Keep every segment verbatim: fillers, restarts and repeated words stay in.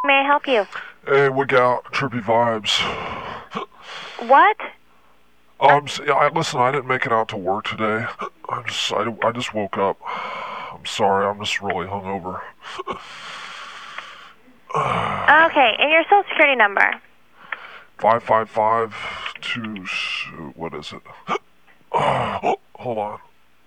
may I help you? Hey, we got trippy vibes. What? Um, s- yeah, I, listen, I didn't make it out to work today. I just, I, I just woke up. I'm sorry, I'm just really hungover. Okay, and your social security number? Five five five two. What is it? Oh, hold on.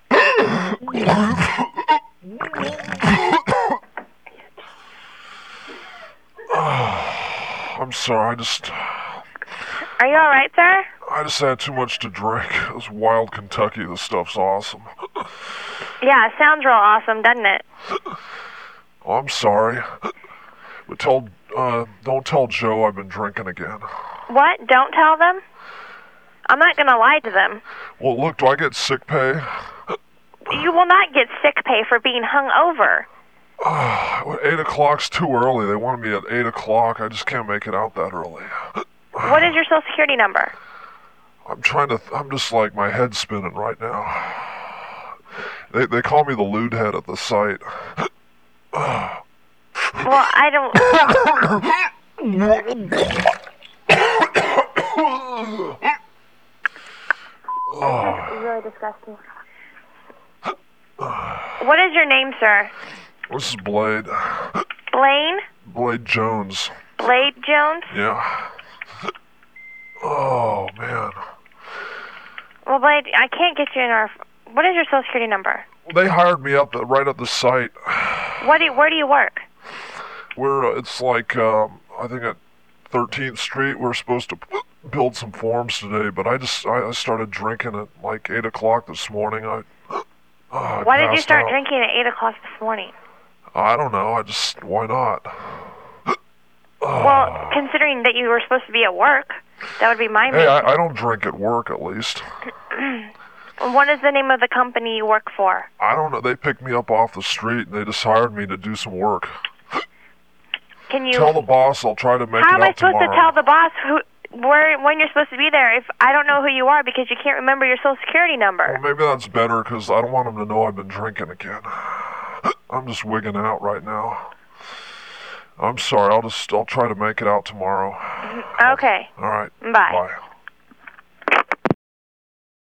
I'm sorry. I just, Are you alright, sir? I just had too much to drink. This wild Kentucky. This stuff's awesome. Yeah, it sounds real awesome, doesn't it? Oh, I'm sorry. But tell, uh, don't tell Joe I've been drinking again. What? Don't tell them? I'm not gonna lie to them. Well, look, do I get sick pay? You will not get sick pay for being hungover. Uh, eight o'clock's too early. They wanted me at eight o'clock. I just can't make it out that early. What is your social security number? I'm trying to, th- I'm just like, my head's spinning right now. They, they call me the lewd head at the site. Well, I don't... That's really disgusting. What is your name, sir? This is Blade. Blaine? Blade Jones. Blade Jones? Yeah. Oh, man. Well, Blade, I can't get you in our... What is your social security number? They hired me up the, right at the site. What do you, where do you work? We're, uh, it's like, um, I think at thirteenth Street, we're supposed to build some forms today, but I just, I, I started drinking at like eight o'clock this morning. I, uh, I Why did you passed start out. drinking at eight o'clock this morning? I don't know, I just, why not? Well, considering that you were supposed to be at work, that would be my Hey, main... I, I don't drink at work, at least. What is the name of the company you work for? I don't know, they picked me up off the street and they just hired me to do some work. Can you... Tell the boss I'll try to make How it am I out supposed tomorrow. to tell the boss who, where, when you're supposed to be there if I don't know who you are because you can't remember your social security number? Well, maybe that's better, because I don't want them to know I've been drinking again. I'm just wigging out right now. I'm sorry, I'll just, I'll try to make it out tomorrow. Okay. All right. Bye. Bye.